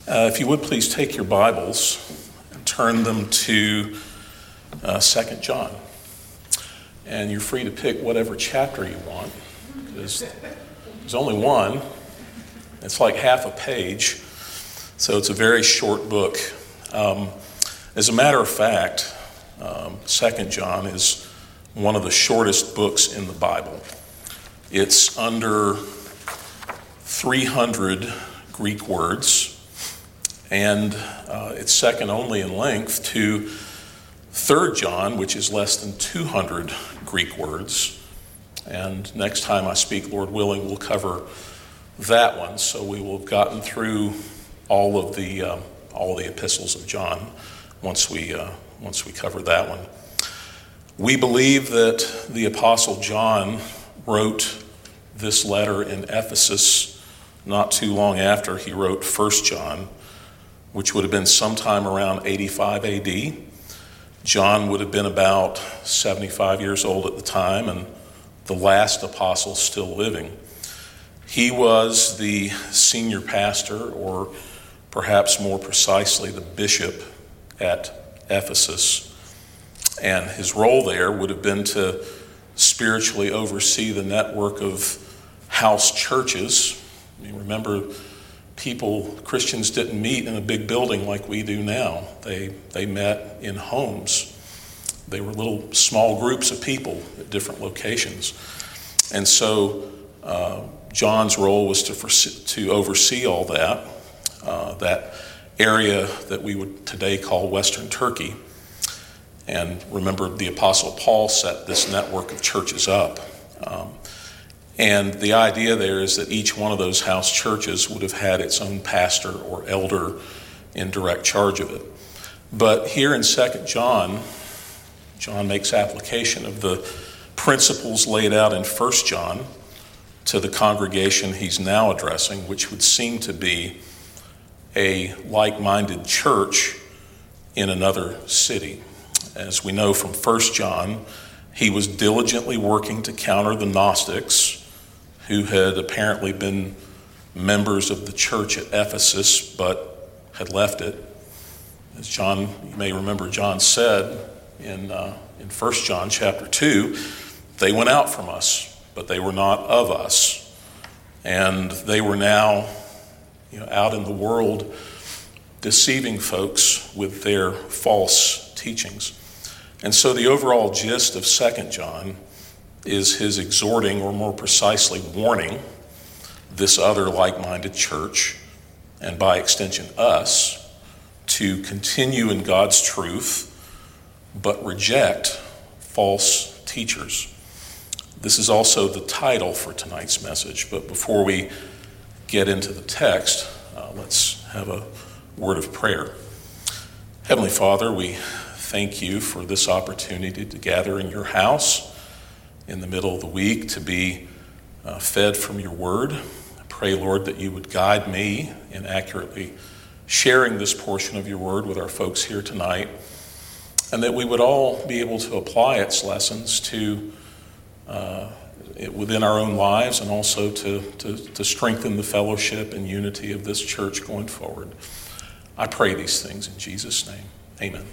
If you would please take your Bibles and turn them to 2 John. And you're free to pick whatever chapter you want. There's only one. It's like half a page. So it's a very short book. As a matter of fact, 2 John is one of the shortest books in the Bible. It's under 300 Greek words. And it's second only in length to 3 John, which is less than 200 Greek words. And next time I speak, Lord willing, we'll cover that one. So we will have gotten through all of the epistles of John once we cover that one. We believe that the Apostle John wrote this letter in Ephesus not too long after he wrote 1 John, which would have been sometime around 85 AD. John would have been about 75 years old at the time and the last apostle still living. He was the senior pastor, or perhaps more precisely, the bishop at Ephesus. And his role there would have been to spiritually oversee the network of house churches. You remember, Christians didn't meet in a big building like we do now. They met in homes. They were little small groups of people at different locations. And so John's role was to oversee all that area that we would today call Western Turkey. And remember, the Apostle Paul set this network of churches up. And the idea there is that each one of those house churches would have had its own pastor or elder in direct charge of it. But here in 2 John, John makes application of the principles laid out in 1 John to the congregation he's now addressing, which would seem to be a like-minded church in another city. As we know from 1 John, he was diligently working to counter the Gnostics, who had apparently been members of the church at Ephesus, but had left it. As John, you may remember, John said in 1 John chapter 2, they went out from us, but they were not of us. And they were now out in the world deceiving folks with their false teachings. And so the overall gist of 2 John is his exhorting, or more precisely warning, this other like-minded church, and by extension us, to continue in God's truth, but reject false teachers. This is also the title for tonight's message, but before we get into the text, let's have a word of prayer. Heavenly Father, we thank you for this opportunity to gather in your house in the middle of the week to be fed from your word. I pray, Lord, that you would guide me in accurately sharing this portion of your word with our folks here tonight, and that we would all be able to apply its lessons to within our own lives, and also to strengthen the fellowship and unity of this church going forward. I pray these things in Jesus' name. Amen.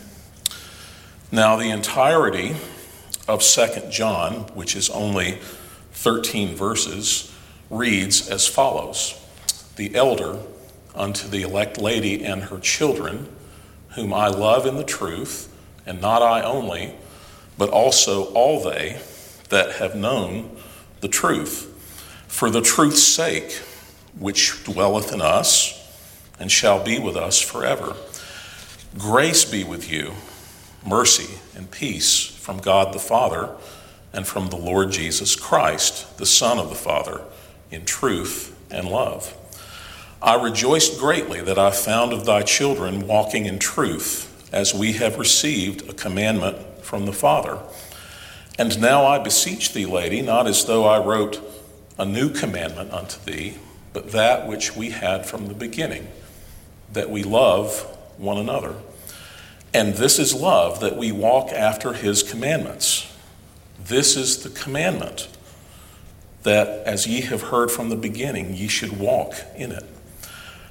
Now, the entirety of 2 John, which is only 13 verses, reads as follows: The elder unto the elect lady and her children, whom I love in the truth, and not I only, but also all they that have known the truth, for the truth's sake, which dwelleth in us, and shall be with us forever. Grace be with you, mercy and peace from God the Father, and from the Lord Jesus Christ, the Son of the Father, in truth and love. I rejoiced greatly that I found of thy children walking in truth, as we have received a commandment from the Father. And now I beseech thee, lady, not as though I wrote a new commandment unto thee, but that which we had from the beginning, that we love one another. And this is love, that we walk after his commandments. This is the commandment, that as ye have heard from the beginning, ye should walk in it.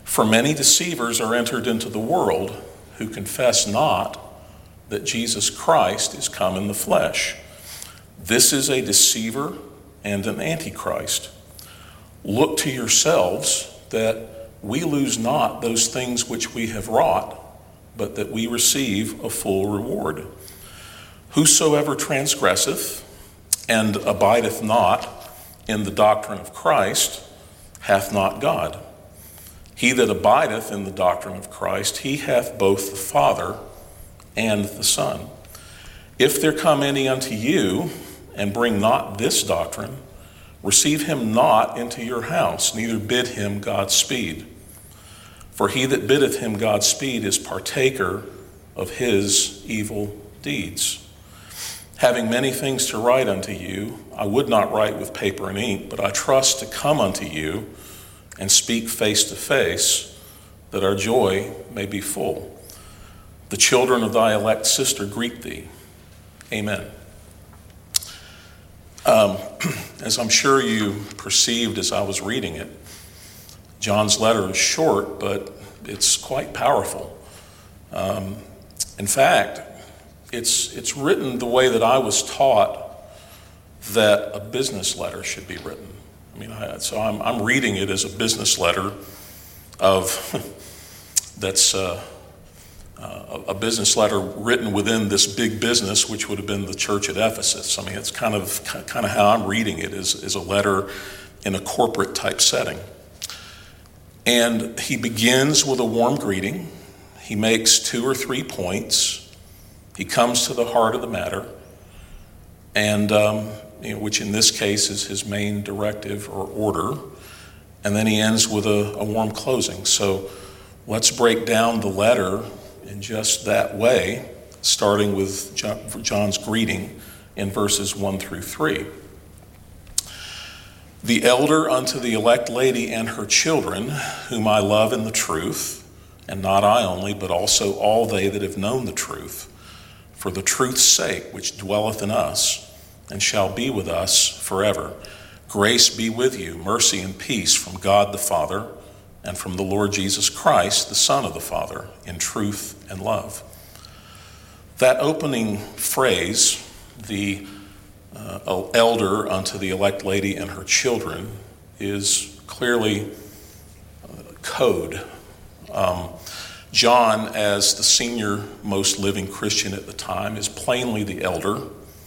For many deceivers are entered into the world who confess not that Jesus Christ is come in the flesh. This is a deceiver and an antichrist. Look to yourselves that we lose not those things which we have wrought, but that we receive a full reward. Whosoever transgresseth and abideth not in the doctrine of Christ hath not God. He that abideth in the doctrine of Christ, he hath both the Father and the Son. If there come any unto you and bring not this doctrine, receive him not into your house, neither bid him Godspeed. For he that biddeth him Godspeed is partaker of his evil deeds. Having many things to write unto you, I would not write with paper and ink, but I trust to come unto you and speak face to face, that our joy may be full. The children of thy elect sister greet thee. Amen. As I'm sure you perceived as I was reading it, John's letter is short, but it's quite powerful. In fact, it's written the way that I was taught that a business letter should be written. So I'm reading it as a business letter that's a business letter written within this big business, which would have been the church at Ephesus. It's kind of how I'm reading it, is a letter in a corporate type setting. And he begins with a warm greeting. He makes 2 or 3 points. He comes to the heart of the matter, and which in this case is his main directive or order. And then he ends with a warm closing. So let's break down the letter in just that way, starting with John's greeting in verses 1 through 3. The elder unto the elect lady and her children, whom I love in the truth, and not I only, but also all they that have known the truth, for the truth's sake which dwelleth in us, and shall be with us forever. Grace be with you, mercy and peace from God the Father, and from the Lord Jesus Christ, the Son of the Father, in truth and love. That opening phrase, the elder unto the elect lady and her children, is clearly code. John, as the senior most living Christian at the time, is plainly the elder.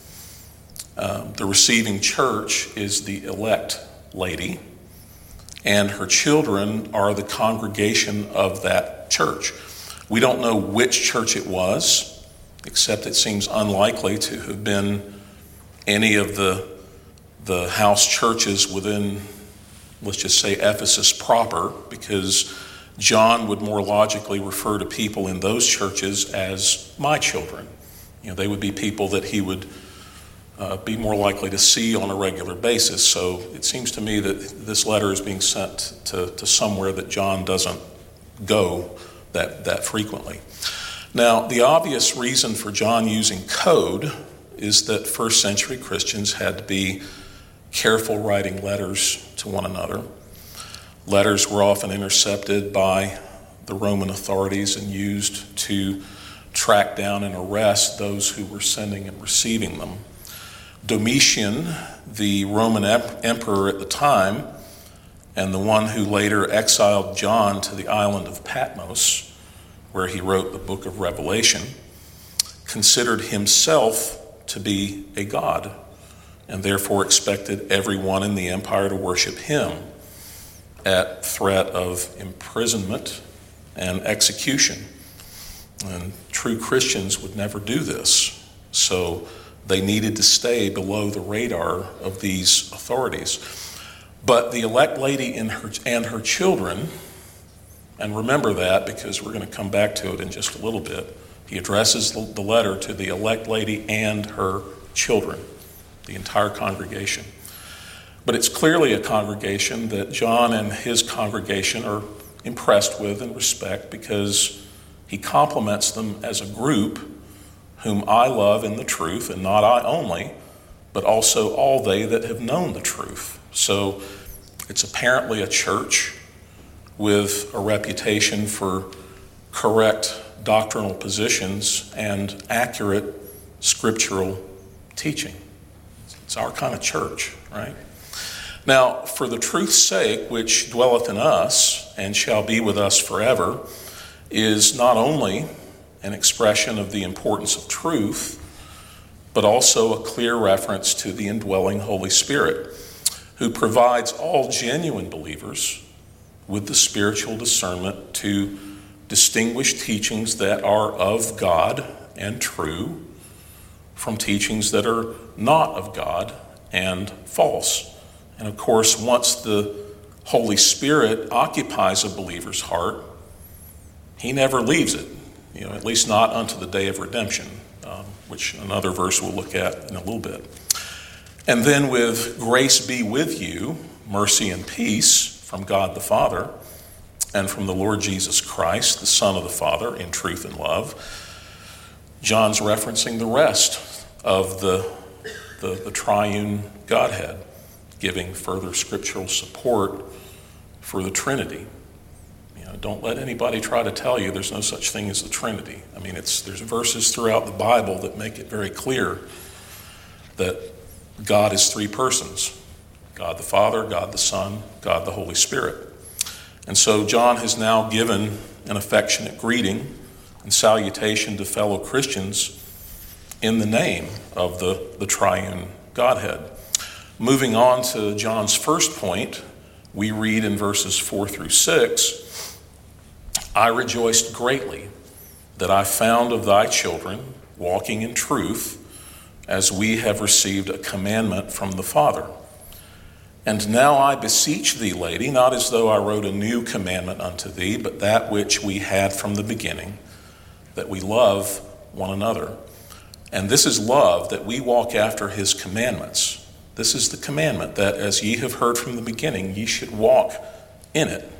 The receiving church is the elect lady, and her children are the congregation of that church. We don't know which church it was, except it seems unlikely to have been any of the house churches within, let's just say, Ephesus proper, because John would more logically refer to people in those churches as my children. They would be people that he would be more likely to see on a regular basis. So it seems to me that this letter is being sent to somewhere that John doesn't go that frequently. Now, the obvious reason for John using code is that first century Christians had to be careful writing letters to one another. Letters were often intercepted by the Roman authorities and used to track down and arrest those who were sending and receiving them. Domitian, the Roman emperor at the time, and the one who later exiled John to the island of Patmos, where he wrote the book of Revelation, considered himself to be a god, and therefore expected everyone in the empire to worship him at threat of imprisonment and execution. And true Christians would never do this, so they needed to stay below the radar of these authorities. But the elect lady and her children, and remember that because we're going to come back to it in just a little bit, he addresses the letter to the elect lady and her children, the entire congregation. But it's clearly a congregation that John and his congregation are impressed with and respect, because he compliments them as a group whom I love in the truth, and not I only, but also all they that have known the truth. So it's apparently a church with a reputation for correct doctrinal positions and accurate scriptural teaching. It's our kind of church, right? Now, for the truth's sake, which dwelleth in us and shall be with us forever, is not only an expression of the importance of truth, but also a clear reference to the indwelling Holy Spirit, who provides all genuine believers with the spiritual discernment to distinguish teachings that are of God and true from teachings that are not of God and false. And of course, once the Holy Spirit occupies a believer's heart, he never leaves it, at least not unto the day of redemption, which another verse we'll look at in a little bit. And then with grace be with you, mercy and peace from God the Father and from the Lord Jesus Christ, the Son of the Father, in truth and love, John's referencing the rest of the triune Godhead, giving further scriptural support for the Trinity. Don't let anybody try to tell you there's no such thing as the Trinity. There's verses throughout the Bible that make it very clear that God is three persons: God the Father, God the Son, God the Holy Spirit. And so John has now given an affectionate greeting and salutation to fellow Christians in the name of the triune Godhead. Moving on to John's first point, we read in verses 4 through 6, I rejoiced greatly that I found of thy children walking in truth, as we have received a commandment from the Father. And now I beseech thee, lady, not as though I wrote a new commandment unto thee, but that which we had from the beginning, that we love one another. And this is love, that we walk after his commandments. This is the commandment, that as ye have heard from the beginning, ye should walk in it.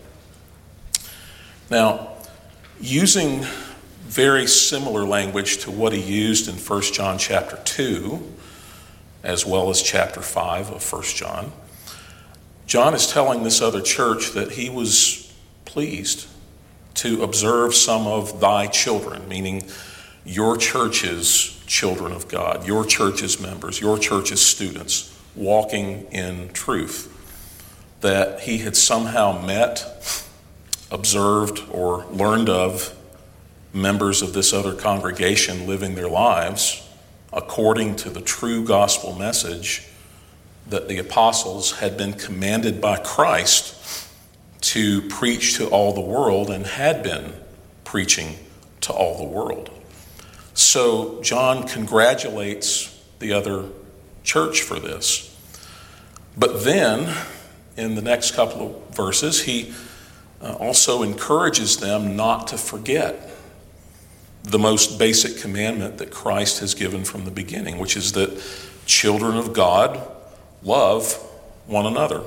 Now, using very similar language to what he used in 1 John chapter 2, as well as chapter 5 of 1 John, John is telling this other church that he was pleased to observe some of thy children, meaning your church's children of God, your church's members, your church's students, walking in truth. That he had somehow met, observed, or learned of members of this other congregation living their lives according to the true gospel message that the apostles had been commanded by Christ to preach to all the world, and had been preaching to all the world. So John congratulates the other church for this. But then, in the next couple of verses, he also encourages them not to forget the most basic commandment that Christ has given from the beginning, which is that children of God love one another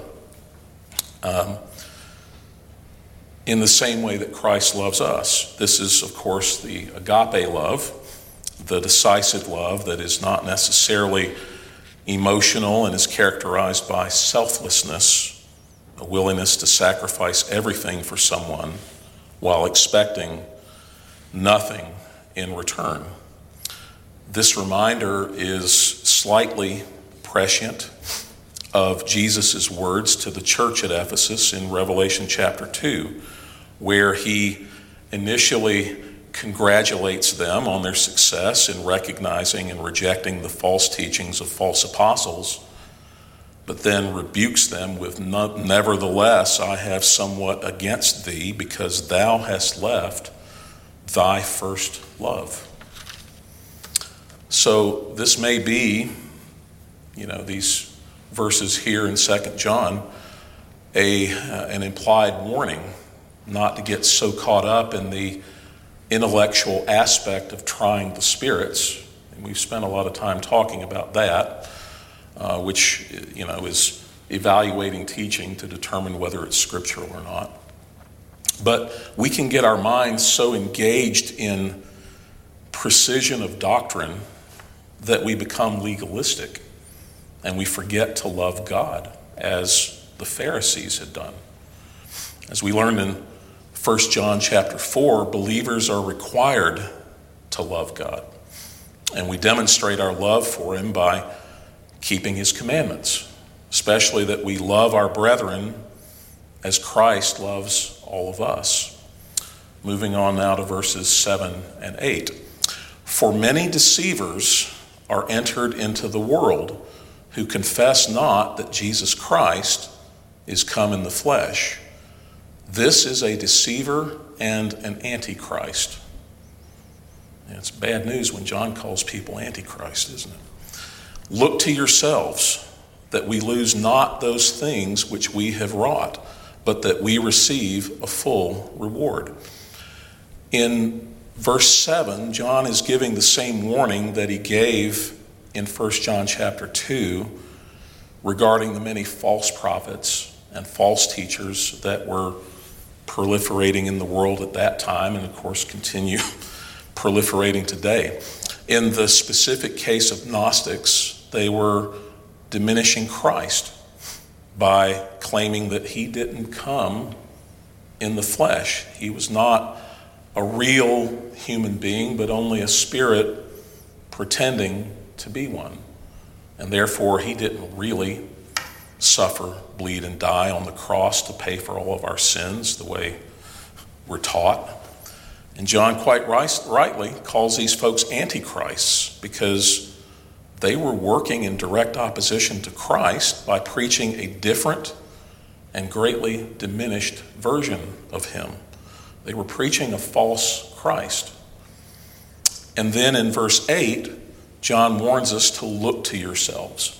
in the same way that Christ loves us. This is, of course, the agape love, the decisive love that is not necessarily emotional and is characterized by selflessness, a willingness to sacrifice everything for someone while expecting nothing in return. This reminder is slightly prescient of Jesus' words to the church at Ephesus in Revelation chapter 2, where he initially congratulates them on their success in recognizing and rejecting the false teachings of false apostles, but then rebukes them with, nevertheless, I have somewhat against thee, because thou hast left thy first love. So this may be, these verses here in 2 John, an implied warning not to get so caught up in the intellectual aspect of trying the spirits. And we've spent a lot of time talking about that, which, is evaluating teaching to determine whether it's scriptural or not. But we can get our minds so engaged in precision of doctrine that we become legalistic and we forget to love God as the Pharisees had done. As we learned in 1 John chapter 4, believers are required to love God. And we demonstrate our love for him by keeping his commandments, especially that we love our brethren as Christ loves all of us. Moving on now to verses 7 and 8. For many deceivers are entered into the world who confess not that Jesus Christ is come in the flesh. This is a deceiver and an antichrist. And it's bad news when John calls people antichrist, isn't it? Look to yourselves that we lose not those things which we have wrought, but that we receive a full reward. In verse 7, John is giving the same warning that he gave in 1 John chapter 2 regarding the many false prophets and false teachers that were proliferating in the world at that time and, of course, continue proliferating today. In the specific case of Gnostics, they were diminishing Christ by claiming that he didn't come in the flesh. He was not a real human being, but only a spirit pretending to be one. And therefore, he didn't really suffer, bleed, and die on the cross to pay for all of our sins the way we're taught. And John quite rightly calls these folks antichrists because they were working in direct opposition to Christ by preaching a different and greatly diminished version of him. They were preaching a false Christ. And then in verse 8, John warns us to look to yourselves.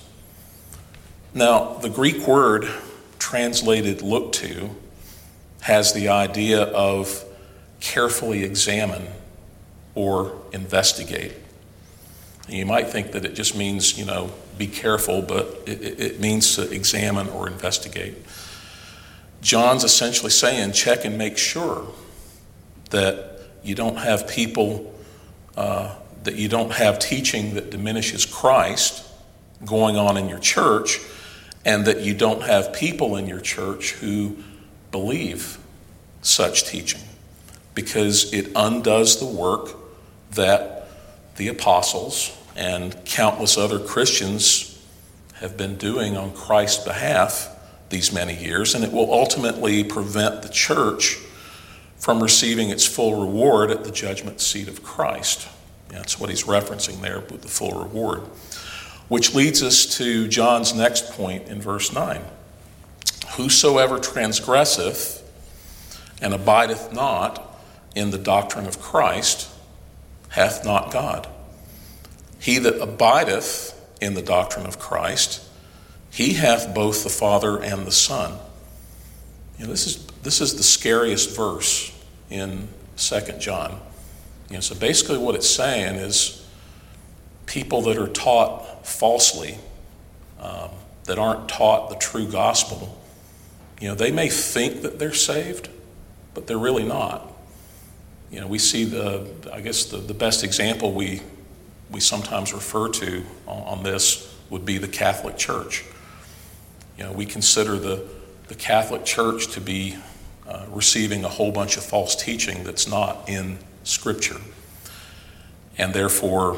Now, the Greek word translated look to has the idea of carefully examine or investigate. You might think that it just means, be careful, but it means to examine or investigate. John's essentially saying, check and make sure that you don't have people, that you don't have teaching that diminishes Christ going on in your church, and that you don't have people in your church who believe such teaching, because it undoes the work that the apostles and countless other Christians have been doing on Christ's behalf these many years, and it will ultimately prevent the church from receiving its full reward at the judgment seat of Christ. That's what he's referencing there with the full reward. Which leads us to John's next point in verse 9. Whosoever transgresseth and abideth not in the doctrine of Christ hath not God. He that abideth in the doctrine of Christ, he hath both the Father and the Son. This is the scariest verse in 2 John. So basically what it's saying is people that are taught falsely, that aren't taught the true gospel, they may think that they're saved, but they're really not. We see the best example we sometimes refer to on this would be the Catholic Church. We consider the Catholic Church to be receiving a whole bunch of false teaching that's not in Scripture. And therefore,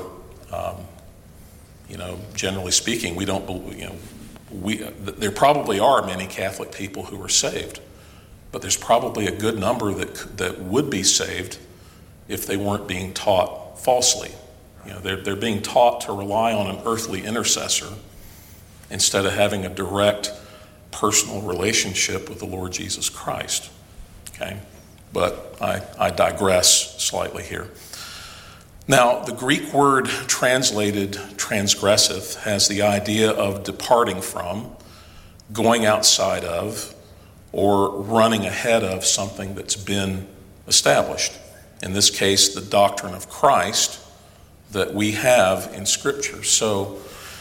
generally speaking, we don't believe, there probably are many Catholic people who are saved, but there's probably a good number that would be saved if they weren't being taught falsely. They're being taught to rely on an earthly intercessor instead of having a direct personal relationship with the Lord Jesus Christ. Okay? But I digress slightly here. Now, the Greek word translated transgresseth has the idea of departing from, going outside of, or running ahead of something that's been established. In this case, the doctrine of Christ that we have in Scripture. So,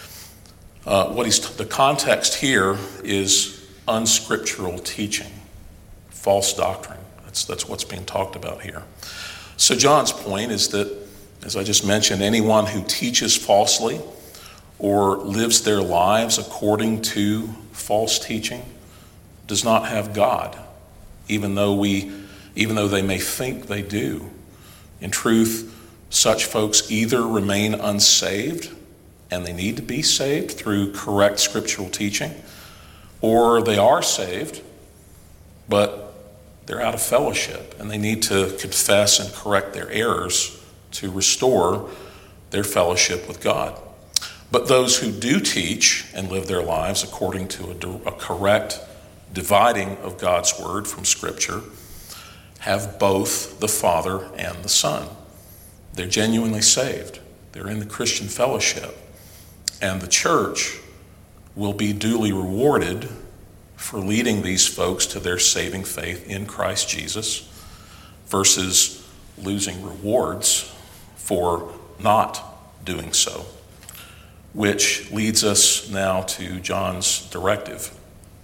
the context here is unscriptural teaching, false doctrine. That's what's being talked about here. So John's point is that, as I just mentioned, anyone who teaches falsely or lives their lives according to false teaching does not have God. even though they may think they do. In truth, such folks either remain unsaved, and they need to be saved through correct scriptural teaching, or they are saved, but they're out of fellowship, and they need to confess and correct their errors to restore their fellowship with God. But those who do teach and live their lives according to a correct dividing of God's word from Scripture have both the Father and the Son. They're genuinely saved. They're in the Christian fellowship. And the church will be duly rewarded for leading these folks to their saving faith in Christ Jesus versus losing rewards for not doing so. Which leads us now to John's directive.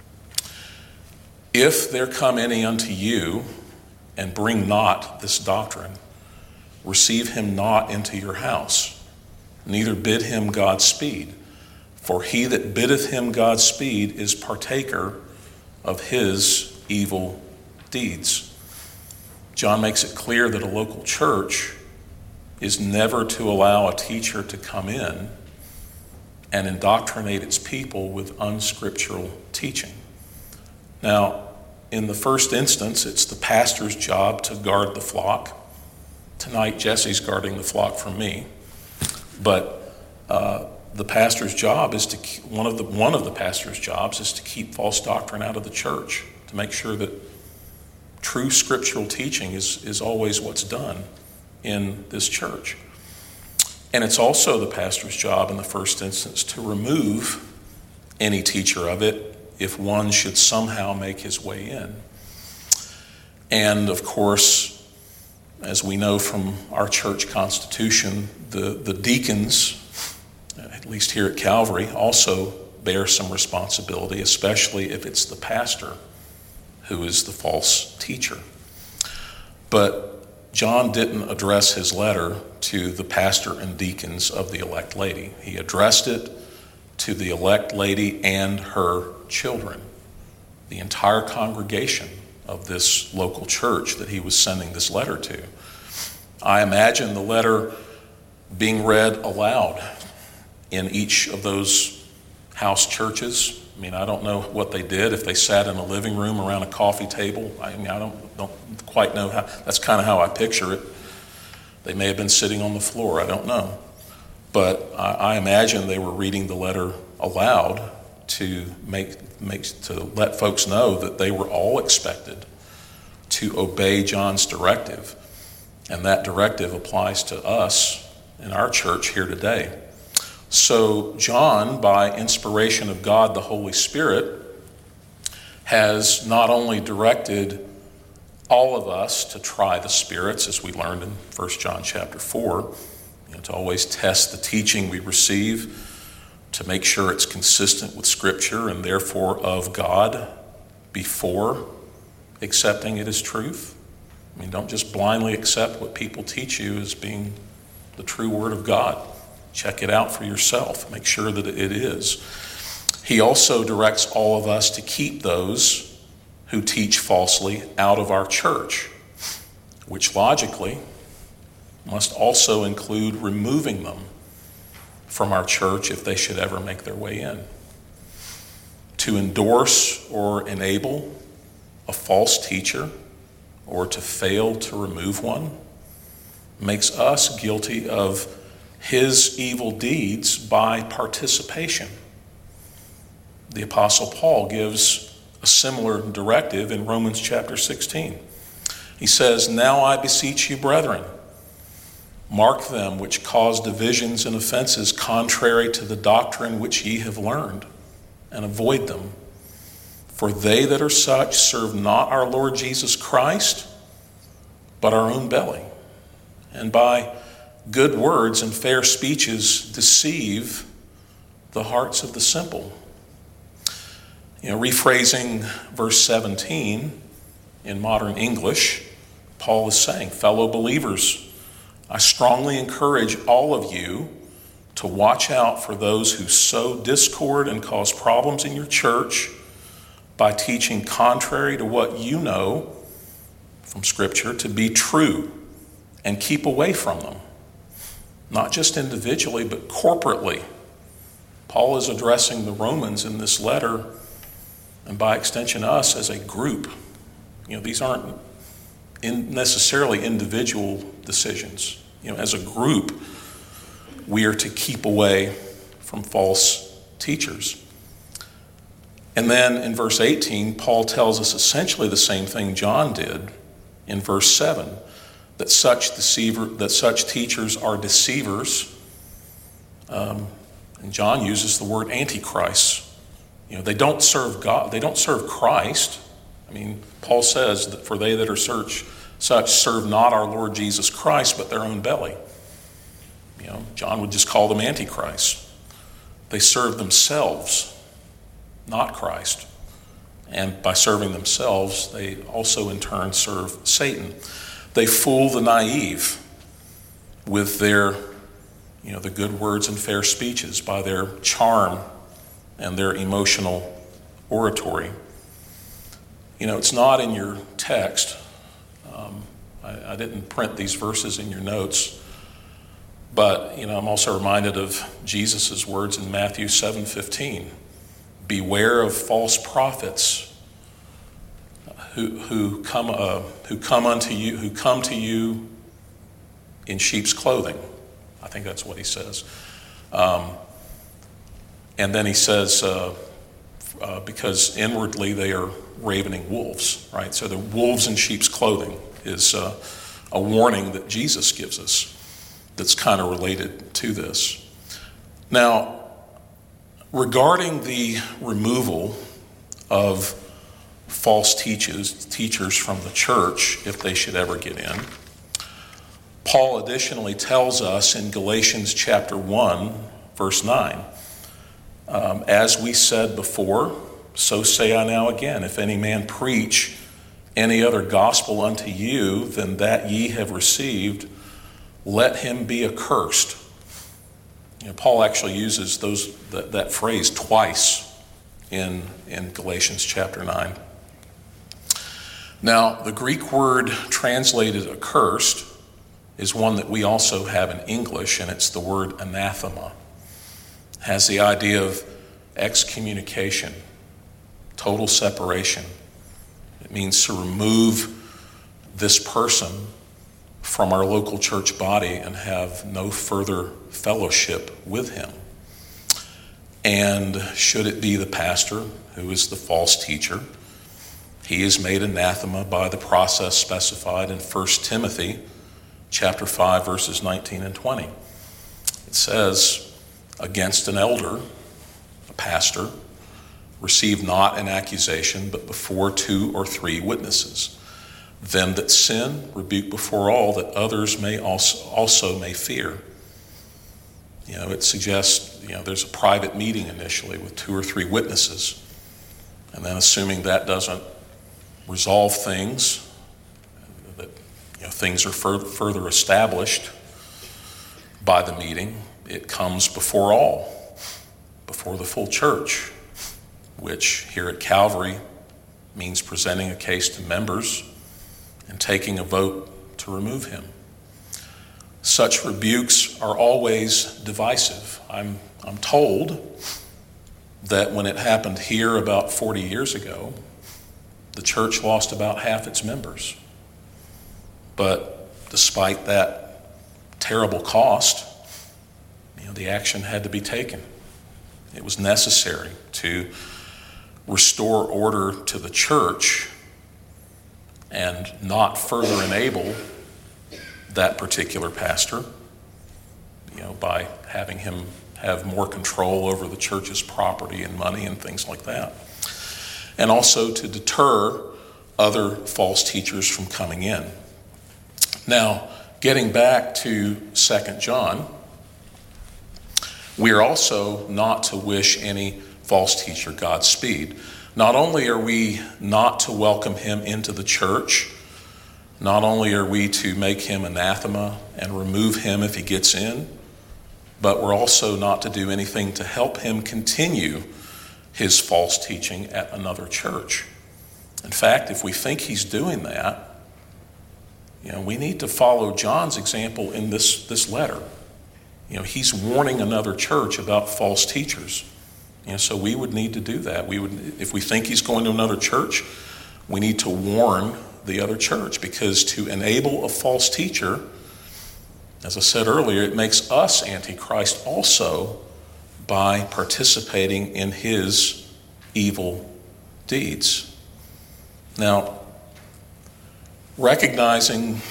If there come any unto you and bring not this doctrine, receive him not into your house, neither bid him Godspeed. For he that biddeth him Godspeed is partaker of his evil deeds. John makes it clear that a local church is never to allow a teacher to come in and indoctrinate its people with unscriptural teaching. Now, in the first instance, it's the pastor's job to guard the flock. Tonight, Jesse's guarding the flock from me. But the pastor's job is to one of the pastor's jobs is to keep false doctrine out of the church, to make sure that true scriptural teaching is always what's done in this church. And it's also the pastor's job in the first instance to remove any teacher of it if one should somehow make his way in. And of course, as we know from our church constitution, the deacons, at least here at Calvary, also bear some responsibility, especially if it's the pastor who is the false teacher. But John didn't address his letter to the pastor and deacons of the elect lady. He addressed it to the elect lady and her children, the entire congregation of this local church that he was sending this letter to. I imagine the letter being read aloud in each of those house churches. I mean, I don't know what they did, if they sat in a living room around a coffee table. I don't quite know how. That's kind of how I picture it. They may have been sitting on the floor. I don't know. But I imagine they were reading the letter aloud to let folks know that they were all expected to obey John's directive. And that directive applies to us in our church here today. So John, by inspiration of God the Holy Spirit, has not only directed all of us to try the spirits, as we learned in 1 John chapter 4, to always test the teaching we receive to make sure it's consistent with Scripture and therefore of God before accepting it as truth. I mean, don't just blindly accept what people teach you as being the true Word of God. Check it out for yourself. Make sure that it is. He also directs all of us to keep those who teach falsely out of our church, which logically must also include removing them from our church if they should ever make their way in. To endorse or enable a false teacher or to fail to remove one makes us guilty of his evil deeds by participation. The Apostle Paul gives a similar directive in Romans chapter 16. He says, "Now I beseech you, brethren, mark them which cause divisions and offenses contrary to the doctrine which ye have learned, and avoid them. For they that are such serve not our Lord Jesus Christ, but our own belly, and by good words and fair speeches deceive the hearts of the simple." Rephrasing verse 17 in modern English, Paul is saying, fellow believers, I strongly encourage all of you to watch out for those who sow discord and cause problems in your church by teaching contrary to what you know from Scripture to be true, and keep away from them. Not just individually, but corporately. Paul is addressing the Romans in this letter, and by extension us as a group. These aren't necessarily individual decisions. As a group, we are to keep away from false teachers. And then in verse 18, Paul tells us essentially the same thing John did in verse 7, that such teachers are deceivers. And John uses the word antichrist. They don't serve God. They don't serve Christ. Paul says that for they that are such serve not our Lord Jesus Christ, but their own belly. John would just call them antichrists. They serve themselves, not Christ. And by serving themselves, they also in turn serve Satan. They fool the naive with their, the good words and fair speeches, by their charm and their emotional oratory. It's not in your text. I didn't print these verses in your notes, but I'm also reminded of Jesus' words in Matthew 7:15. Beware of false prophets who come to you in sheep's clothing. I think that's what he says. And then he says, because inwardly they are ravening wolves, right? So the wolves in sheep's clothing is a warning that Jesus gives us that's kind of related to this. Now, regarding the removal of false teachers from the church, if they should ever get in, Paul additionally tells us in Galatians chapter 1, verse 9, as we said before, so say I now again, if any man preach any other gospel unto you than that ye have received, let him be accursed. Paul actually uses that phrase twice in Galatians chapter 9. Now, the Greek word translated accursed is one that we also have in English, and it's the word anathema. It has the idea of excommunication, total separation. It means to remove this person from our local church body and have no further fellowship with him. And should it be the pastor who is the false teacher, he is made anathema by the process specified in 1 Timothy chapter 5, verses 19 and 20. It says, against an elder, a pastor, receive not an accusation, but before 2 or 3 witnesses. Them that sin, rebuke before all, that others may also may fear. It suggests, there's a private meeting initially with 2 or 3 witnesses. And then assuming that doesn't resolve things, that things are further established by the meeting, it comes before all, before the full church, which here at Calvary means presenting a case to members and taking a vote to remove him. Such rebukes are always divisive. I'm told that when it happened here about 40 years ago, the church lost about half its members. But despite that terrible cost, the action had to be taken. It was necessary to restore order to the church and not further enable that particular pastor, by having him have more control over the church's property and money and things like that. And also to deter other false teachers from coming in. Now, getting back to 2 John, we are also not to wish any false teacher Godspeed. Not only are we not to welcome him into the church, not only are we to make him anathema and remove him if he gets in, but we're also not to do anything to help him continue his false teaching at another church. In fact, if we think he's doing that, we need to follow John's example in this letter. He's warning another church about false teachers. So we would need to do that. If we think he's going to another church, we need to warn the other church, because to enable a false teacher, as I said earlier, it makes us Antichrist also by participating in his evil deeds. Now, recognizing,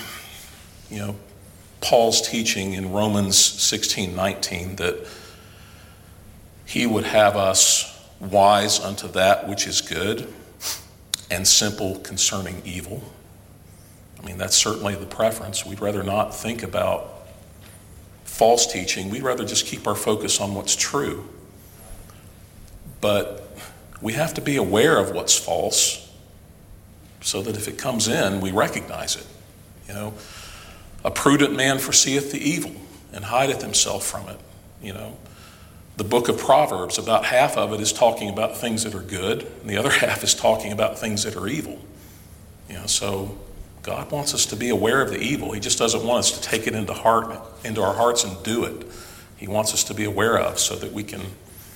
Paul's teaching in Romans 16:19 that he would have us wise unto that which is good and simple concerning evil. That's certainly the preference. We'd rather not think about false teaching. We'd rather just keep our focus on what's true. But we have to be aware of what's false so that if it comes in, we recognize it. A prudent man foreseeth the evil and hideth himself from it. The book of Proverbs, about half of it is talking about things that are good, and the other half is talking about things that are evil. So God wants us to be aware of the evil. He just doesn't want us to take it into our hearts and do it. He wants us to be aware of so that we can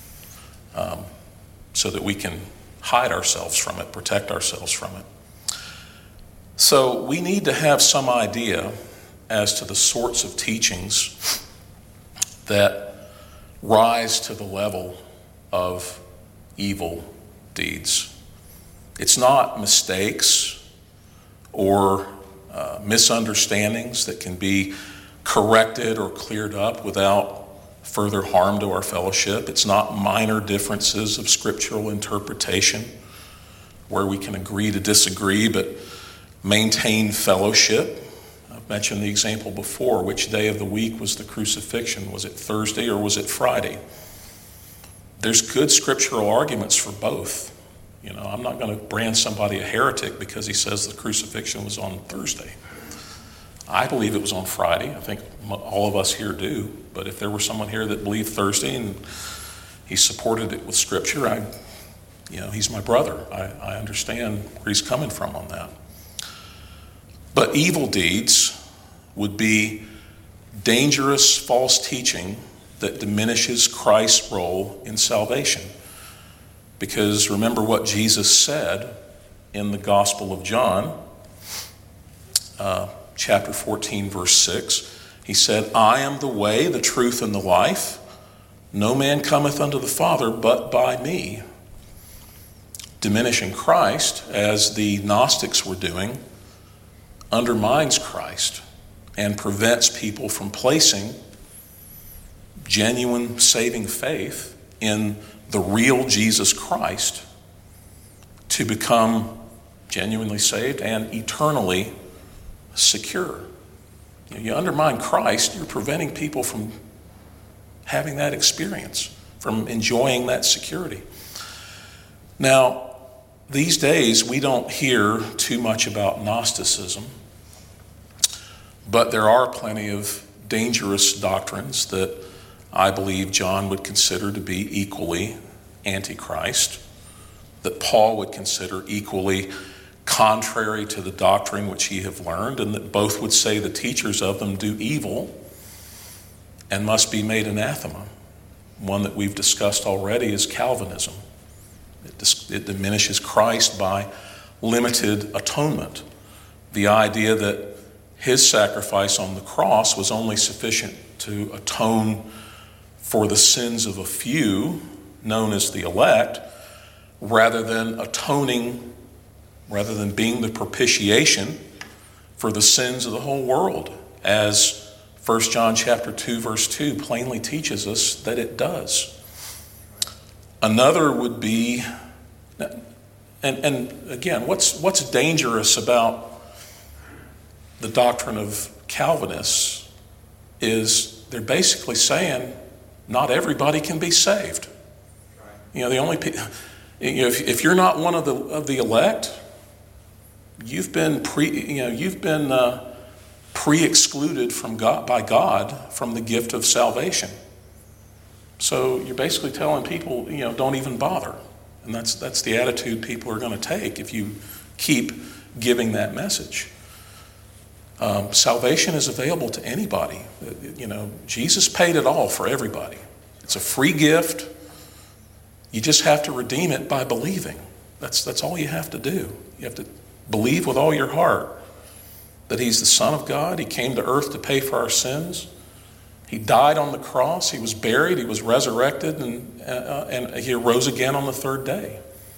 hide ourselves from it, protect ourselves from it. So we need to have some idea as to the sorts of teachings that rise to the level of evil deeds. It's not mistakes or misunderstandings that can be corrected or cleared up without further harm to our fellowship. It's not minor differences of scriptural interpretation where we can agree to disagree but maintain fellowship. I've mentioned the example before. Which day of the week was the crucifixion? Was it Thursday or was it Friday? There's good scriptural arguments for both. I'm not going to brand somebody a heretic because he says the crucifixion was on Thursday. I believe it was on Friday. I think all of us here do. But if there were someone here that believed Thursday and he supported it with scripture, he's my brother. I understand where he's coming from on that. But evil deeds would be dangerous false teaching that diminishes Christ's role in salvation. Because remember what Jesus said in the Gospel of John, chapter 14, verse 6. He said, I am the way, the truth, and the life. No man cometh unto the Father but by me. Diminishing Christ, as the Gnostics were doing, undermines Christ and prevents people from placing genuine saving faith in the real Jesus Christ to become genuinely saved and eternally secure. You undermine Christ, you're preventing people from having that experience, from enjoying that security. Now, these days we don't hear too much about Gnosticism, but there are plenty of dangerous doctrines that I believe John would consider to be equally antichrist, that Paul would consider equally contrary to the doctrine which ye have learned, and that both would say the teachers of them do evil and must be made anathema. One that we've discussed already is Calvinism. It diminishes Christ by limited atonement. The idea that his sacrifice on the cross was only sufficient to atone for the sins of a few, known as the elect, rather than being the propitiation for the sins of the whole world, as 1 John chapter 2, verse 2 plainly teaches us that it does. Another would be, and again, what's dangerous about the doctrine of Calvinists is they're basically saying not everybody can be saved. The only if you're not one of the elect, you've been pre-excluded from God by God from the gift of salvation. So you're basically telling people, don't even bother. And that's the attitude people are going to take if you keep giving that message. Salvation is available to anybody. Jesus paid it all for everybody. It's a free gift. You just have to redeem it by believing. That's all you have to do. You have to believe with all your heart that he's the Son of God. He came to earth to pay for our sins. He died on the cross. He was buried. He was resurrected, and he arose again on the third day.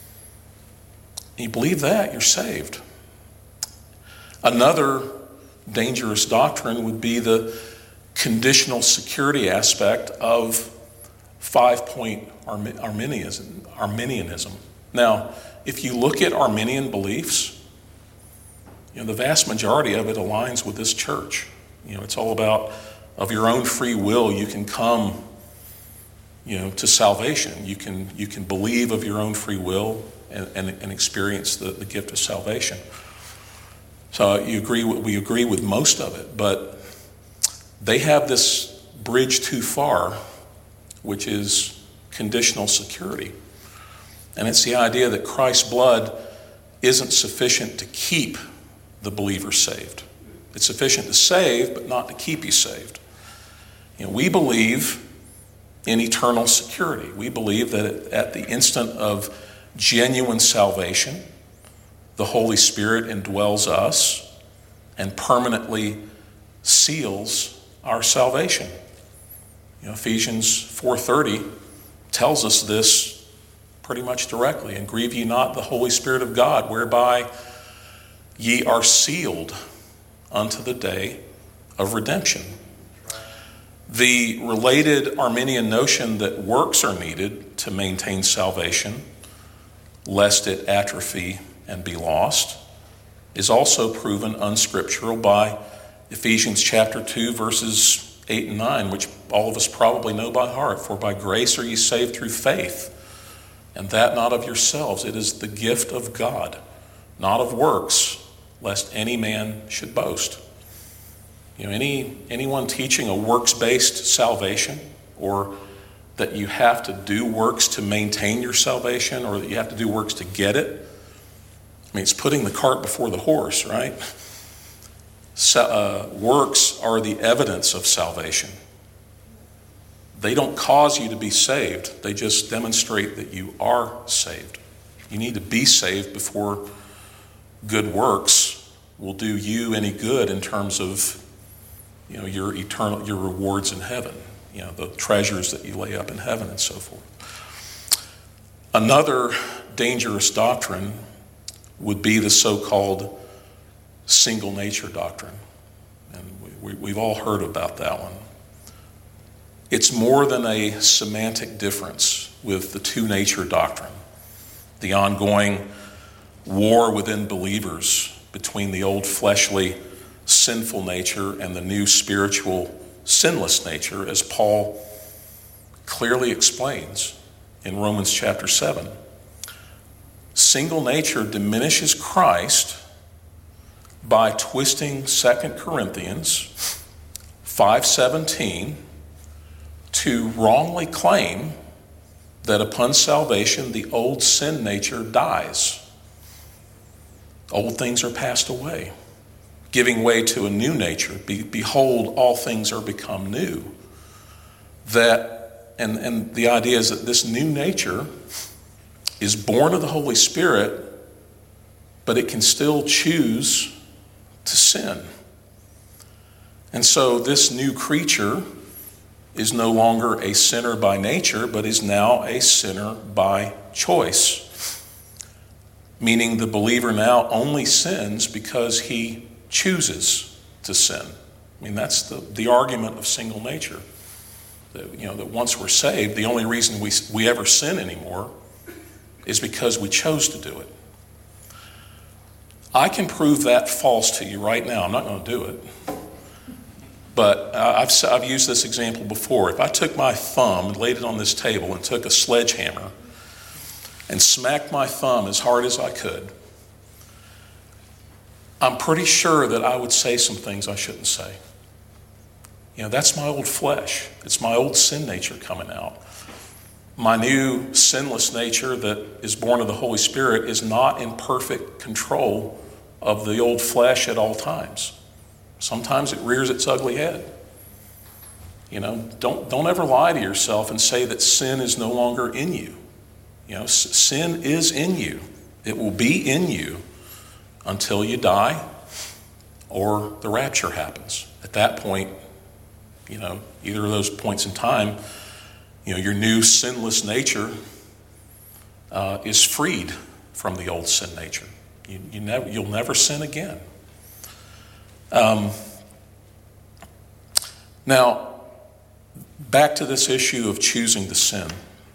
You believe that, you're saved. Another dangerous doctrine would be the conditional security aspect of 5-point Arminianism. Now, if you look at Arminian beliefs, the vast majority of it aligns with this church. It's all about, of your own free will, you can come, to salvation. You can believe of your own free will and experience the gift of salvation. So we agree with most of it, but they have this bridge too far, which is conditional security. And it's the idea that Christ's blood isn't sufficient to keep the believer saved. It's sufficient to save, but not to keep you saved. We believe in eternal security. We believe that at the instant of genuine salvation, the Holy Spirit indwells us and permanently seals our salvation. Ephesians 4:30 tells us this pretty much directly. And grieve ye not the Holy Spirit of God, whereby ye are sealed unto the day of redemption. The related Arminian notion that works are needed to maintain salvation, lest it atrophy and be lost, is also proven unscriptural by Ephesians chapter 2, verses 8 and 9, which all of us probably know by heart. For by grace are ye saved through faith, and that not of yourselves. It is the gift of God, not of works, lest any man should boast. Anyone teaching a works-based salvation, or that you have to do works to maintain your salvation, or that you have to do works to get it, it's putting the cart before the horse, right? Works are the evidence of salvation. They don't cause you to be saved. They just demonstrate that you are saved. You need to be saved before good works will do you any good in terms of your rewards in heaven, the treasures that you lay up in heaven and so forth. Another dangerous doctrine would be the so-called single nature doctrine. And we've all heard about that one. It's more than a semantic difference with the two nature doctrine, the ongoing war within believers between the old fleshly sinful nature and the new spiritual sinless nature, as Paul clearly explains in Romans chapter 7. Single nature diminishes Christ by twisting 2 Corinthians 5:17 to wrongly claim that upon salvation the old sin nature dies. Old things are passed away, giving way to a new nature. Behold, all things are become new. And the idea is that this new nature is born of the Holy Spirit, but it can still choose to sin. And so this new creature is no longer a sinner by nature, but is now a sinner by choice. Meaning the believer now only sins because he chooses to sin. That's the argument of single nature. That once we're saved, the only reason we ever sin anymore is because we chose to do it. I can prove that false to you right now. I'm not going to do it. But I've used this example before. If I took my thumb and laid it on this table and took a sledgehammer and smacked my thumb as hard as I could, I'm pretty sure that I would say some things I shouldn't say. That's my old flesh. It's my old sin nature coming out. my new sinless nature that is born of the Holy Spirit is not in perfect control of the old flesh at all times. Sometimes it rears its ugly head. Don't ever lie to yourself and say that sin is no longer in you. Sin is in you. It will be in you until you die or the rapture happens. At that point, either of those points in time, your new sinless nature is freed from the old sin nature. You'll never sin again. Now, back to this issue of choosing to sin.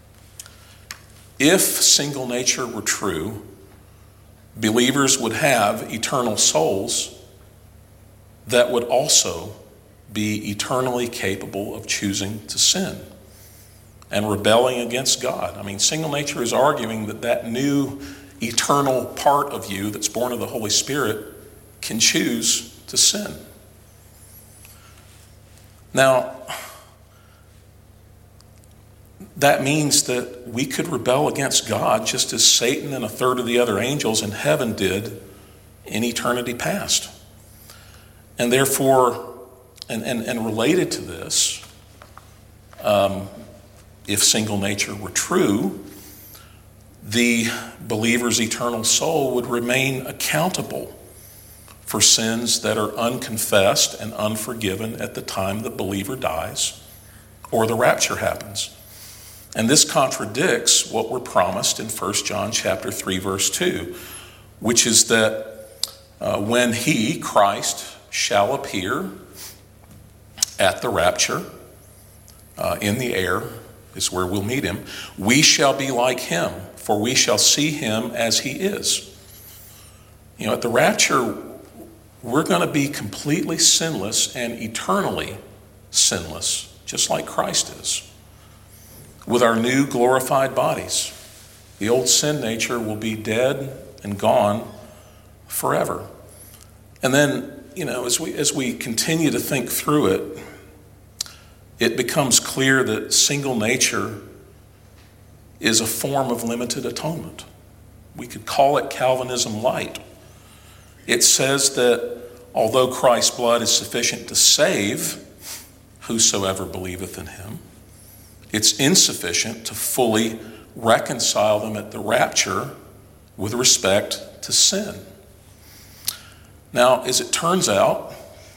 If single nature were true, believers would have eternal souls that would also be eternally capable of choosing to sin and rebelling against God. Single nature is arguing that new eternal part of you that's born of the Holy Spirit can choose to sin. Now, that means that we could rebel against God just as Satan and a third of the other angels in heaven did in eternity past. And therefore, and related to this, if single nature were true, the believer's eternal soul would remain accountable for sins that are unconfessed and unforgiven at the time the believer dies or the rapture happens. And this contradicts what we're promised in 1 John chapter 3, verse 2, which is that when he, Christ, shall appear at the rapture in the air, is where we'll meet him, we shall be like him, for we shall see him as he is. At the rapture, we're going to be completely sinless and eternally sinless, just like Christ is, with our new glorified bodies. The old sin nature will be dead and gone forever. And then, as we continue to think through it, it becomes clear that single nature is a form of limited atonement. We could call it Calvinism light. It says that although Christ's blood is sufficient to save whosoever believeth in him, it's insufficient to fully reconcile them at the rapture with respect to sin. Now, as it turns out,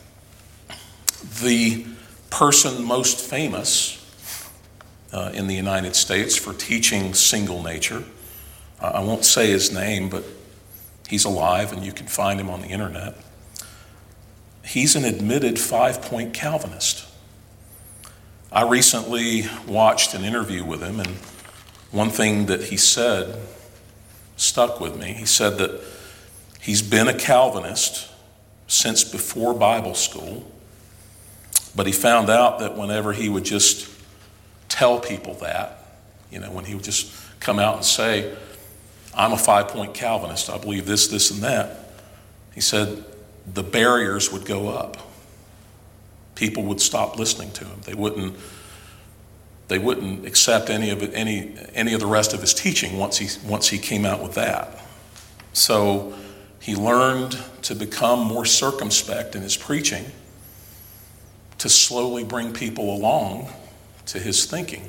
the person most famous in the United States for teaching single nature, I won't say his name, but he's alive and you can find him on the internet. He's an admitted 5-point Calvinist. I recently watched an interview with him, and one thing that he said stuck with me. He said that he's been a Calvinist since before Bible school, but he found out that whenever he would just tell people that, when he would just come out and say, I'm a 5-point Calvinist, I believe this, this, and that, he said the barriers would go up. People would stop listening to him. They wouldn't accept any of the rest of his teaching once he came out with that. So he learned to become more circumspect in his preaching, to slowly bring people along to his thinking.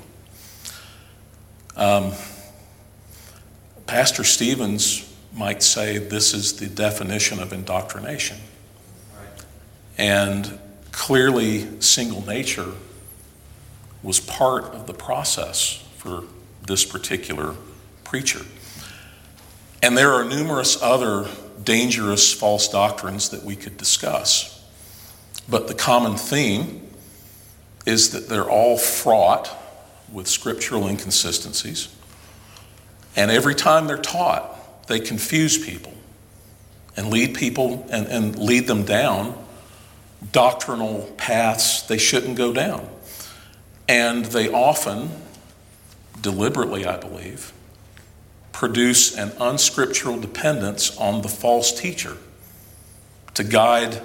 Pastor Stevens might say this is the definition of indoctrination. And clearly, single nature was part of the process for this particular preacher. And there are numerous other dangerous false doctrines that we could discuss. But the common theme is that they're all fraught with scriptural inconsistencies. And every time they're taught, they confuse people and lead people and lead them down doctrinal paths they shouldn't go down. And they often, deliberately I believe, produce an unscriptural dependence on the false teacher to guide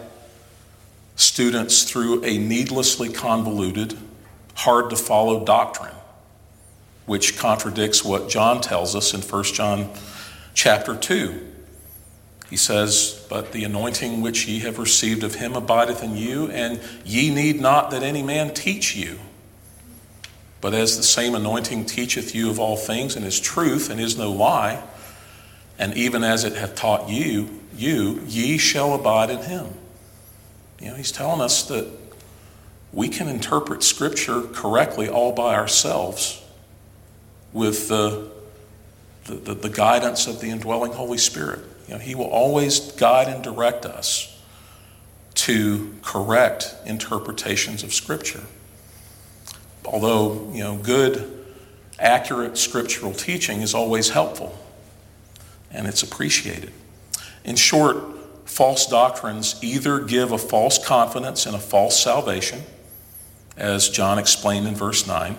students through a needlessly convoluted, hard to follow doctrine which contradicts what John tells us in 1 John chapter 2. He says, "But the anointing which ye have received of him abideth in you, and ye need not that any man teach you. But as the same anointing teacheth you of all things, and is truth, and is no lie, and even as it hath taught you, ye shall abide in him." He's telling us that we can interpret Scripture correctly all by ourselves with the guidance of the indwelling Holy Spirit. He will always guide and direct us to correct interpretations of Scripture. Although, good, accurate scriptural teaching is always helpful, and it's appreciated. In short, false doctrines either give a false confidence in a false salvation, as John explained in verse 9,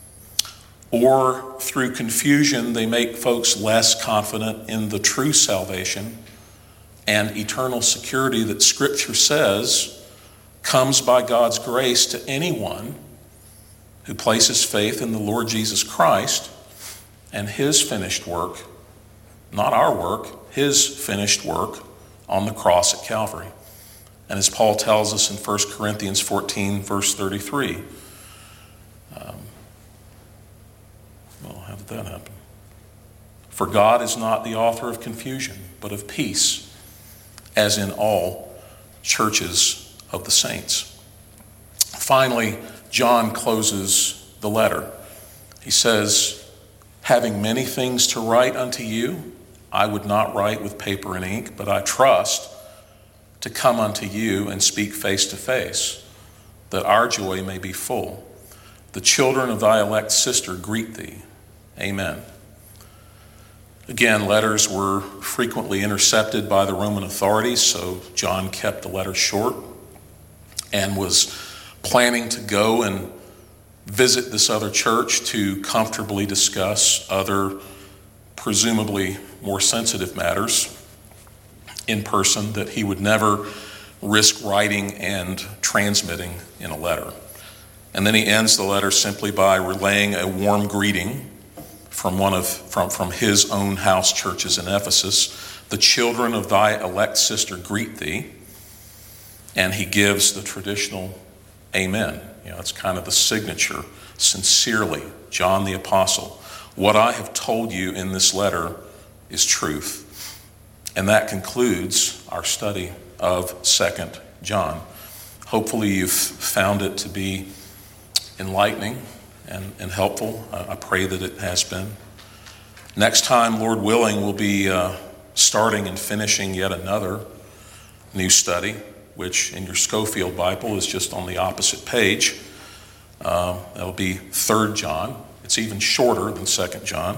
or through confusion they make folks less confident in the true salvation and eternal security that Scripture says comes by God's grace to anyone who places faith in the Lord Jesus Christ and his finished work, not our work, his finished work on the cross at Calvary. And as Paul tells us in 1 Corinthians 14, verse 33, how did that happen? "For God is not the author of confusion, but of peace, as in all churches of the saints." Finally, John closes the letter. He says, "Having many things to write unto you, I would not write with paper and ink, but I trust to come unto you and speak face to face, that our joy may be full. The children of thy elect sister greet thee. Amen." Again, letters were frequently intercepted by the Roman authorities, so John kept the letter short and was planning to go and visit this other church to comfortably discuss other, presumably more sensitive matters in person that he would never risk writing and transmitting in a letter. And then he ends the letter simply by relaying a warm greeting from his own house churches in Ephesus. "The children of thy elect sister greet thee." And he gives the traditional amen. It's kind of the signature. "Sincerely, John the Apostle. What I have told you in this letter is truth." And that concludes our study of 2 John. Hopefully you've found it to be enlightening and helpful. I pray that it has been. Next time, Lord willing, we'll be starting and finishing yet another new study, which in your Schofield Bible is just on the opposite page. That'll be 3 John. It's even shorter than 2 John.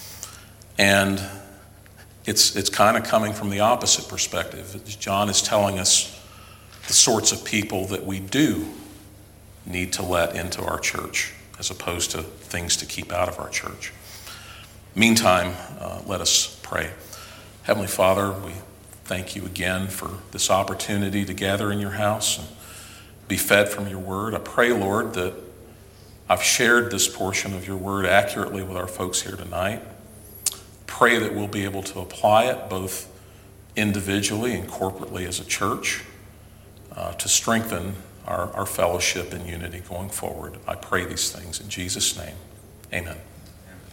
And it's kind of coming from the opposite perspective. John is telling us the sorts of people that we do need to let into our church, as opposed to things to keep out of our church. Meantime, let us pray. Heavenly Father, we thank you again for this opportunity to gather in your house and be fed from your word. I pray, Lord, that I've shared this portion of your word accurately with our folks here tonight. Pray that we'll be able to apply it both individually and corporately as a church to strengthen our fellowship and unity going forward. I pray these things in Jesus' name. Amen.